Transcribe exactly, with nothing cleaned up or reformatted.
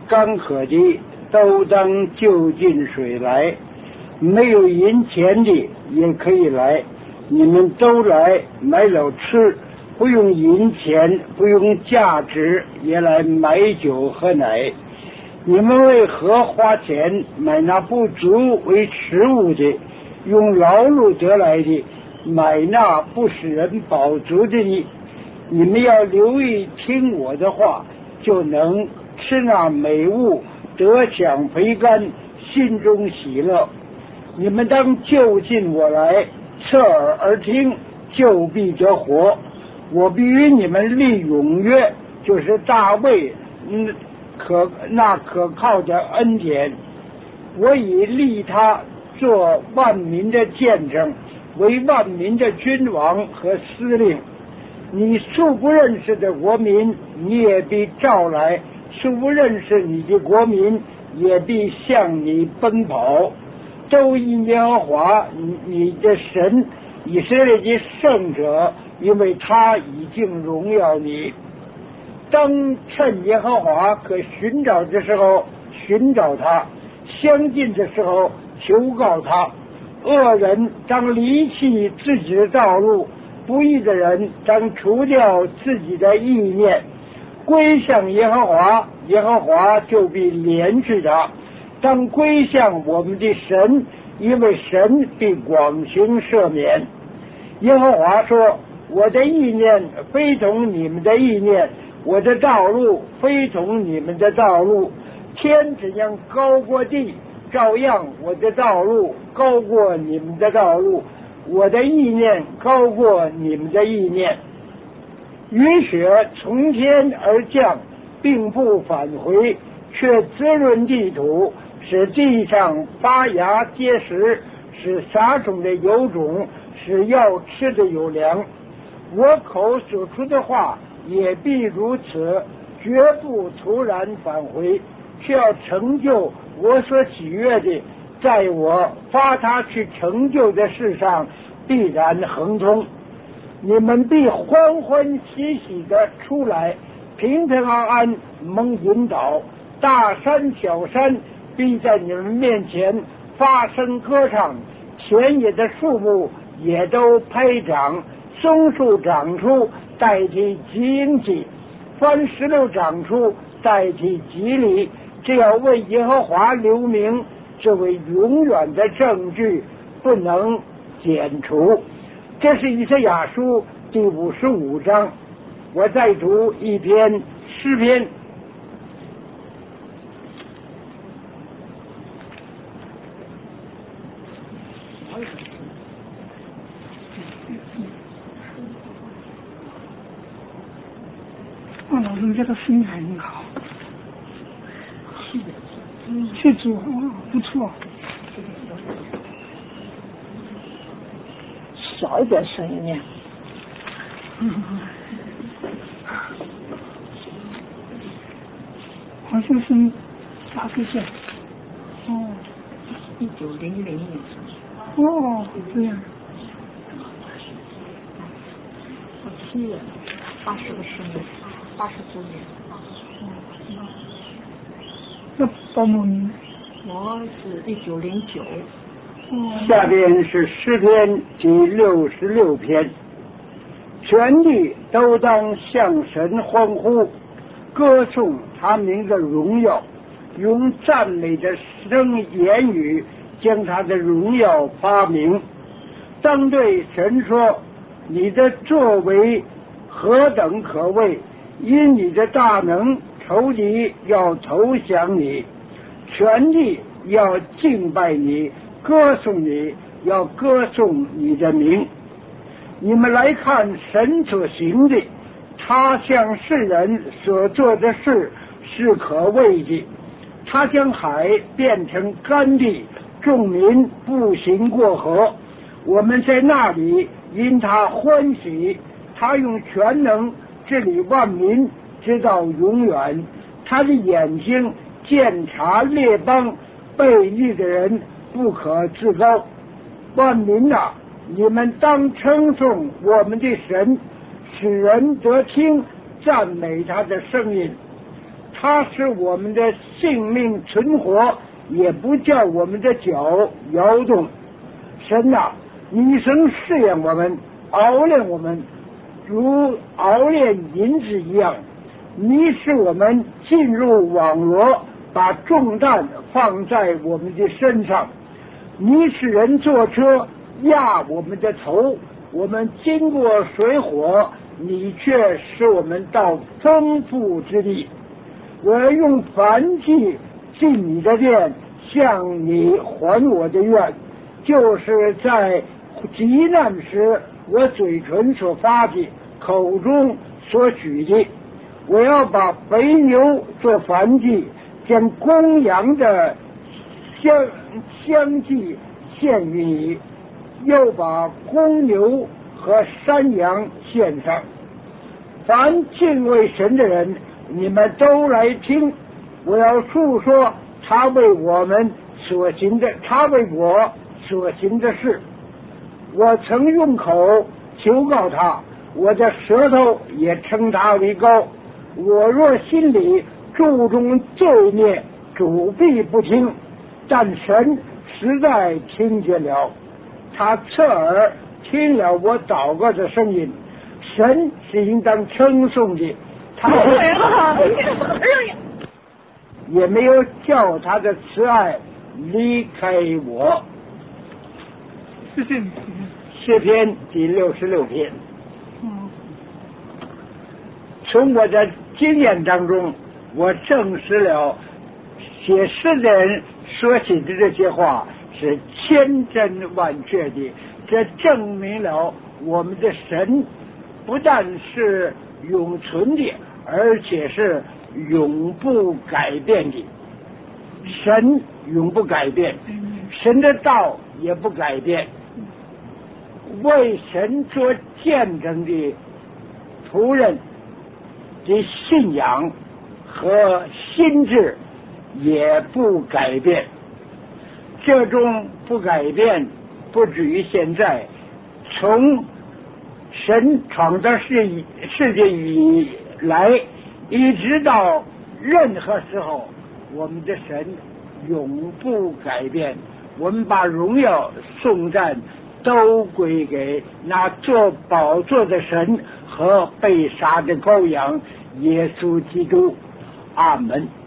干渴的都当就近水来，没有银钱的也可以来，你们都来买了吃，不用银钱，不用价值，也来买酒喝奶。你们为何花钱买那不足为食物的，用劳碌得来的买那不使人饱足的呢？你们要留意听我的话，就能吃那美物，得享肥甘，心中喜乐。你们当就近我来，侧耳而听，就必得活。我必与你们立永约，就是大卫嗯可那可靠的恩典。我已立他做万民的见证，为万民的君王和司令。你素不认识的国民，你也必召来；素不认识你的国民，也必向你奔跑。都因耶和华你你的神以色列的圣者，因为他已经荣耀你。当趁耶和华可寻找的时候寻找他，相近的时候求告他。恶人当离弃自己的道路，不义的人当除掉自己的意念，归向耶和华，耶和华就必怜恤他。当归向我们的神，因为神必广行赦免。耶和华说，我的意念非同你们的意念，我的道路非同你们的道路。天怎样高过地，照样我的道路高过你们的道路，我的意念高过你们的意念。雨雪从天而降，并不返回，却滋润地土，使地上发芽结实，使撒种的有种，使要吃的有粮。我口所出的话也必如此，绝不突然返回，却要成就我所喜悦的，在我发他去成就的事上必然亨通。你们必欢欢喜喜的出来，平平安安蒙引导。大山小山必在你们面前发声歌唱，田野的树木也都拍掌，松树长出代替荆棘，番石榴长出代替吉利。这要为耶和华留名，这为永远的证据，不能剪除。这是以赛亚书第五十五章。我再读一篇诗篇。 哦，老师这个声音很好，气质哦不错。 小一点声音念。 嗯，好像是八十岁。哦， 一九零零年。 哦，这样。 我七月八十个生日，八十周年。 那包某年？ 我是一九零九。 下边是诗篇第六十六篇。全地都当向神欢呼，歌颂他名的荣耀，用赞美的声言语将他的荣耀发明。当对神说，你的作为何等可畏，因你的大能，仇敌要投降你，全地要敬拜你，歌颂你，要歌颂你的名。你们来看神所行的，他向世人所做的事是可畏的。他将海变成干地，众民步行过河。我们在那里因他欢喜。他用全能治理万民，直到永远。他的眼睛鉴察列邦，悖逆的人不可自高。万民哪，你们当称颂我们的神，使人得听赞美他的声音。 他使我们的性命存活，也不叫我们的脚摇动。神啊，你曾试验我们，熬炼我们，如熬炼银子一样。你使我们进入网罗，把重担放在我们的身上。你使人坐车压我们的头，我们经过水火，你却使我们到丰富之地。我要用燔祭进你的殿，向你还我的愿，就是在极难时我嘴唇所发的，口中所许的。我要把肥牛做燔祭，将公羊的香香祭献于你，又把公牛和山羊献上。凡敬畏神的人，你们都来听，我要述说他为我们所行的，他为我所行的事。我曾用口求告他，我的舌头也称他为高。我若心里注重罪孽，主必不听，但神实在听见了，他侧耳听了我祷告的声音。神是应当称颂的，他也没有叫他的慈爱离开我。 谢谢你。 诗篇第六十六篇。 嗯， 从我的经验当中，我证实了写诗的人所写的这些话是千真万确的。这证明了我们的神不但是永存的，而且是永不改变的。神永不改变，神的道也不改变。为神做见证的仆人的信仰和心智也不改变。这种不改变不止于现在，从神创造世世界以来，一直到任何时候，我们的神永不改变。我们把荣耀颂赞都归给那坐宝座的神和被杀的羔羊耶稣基督。阿门。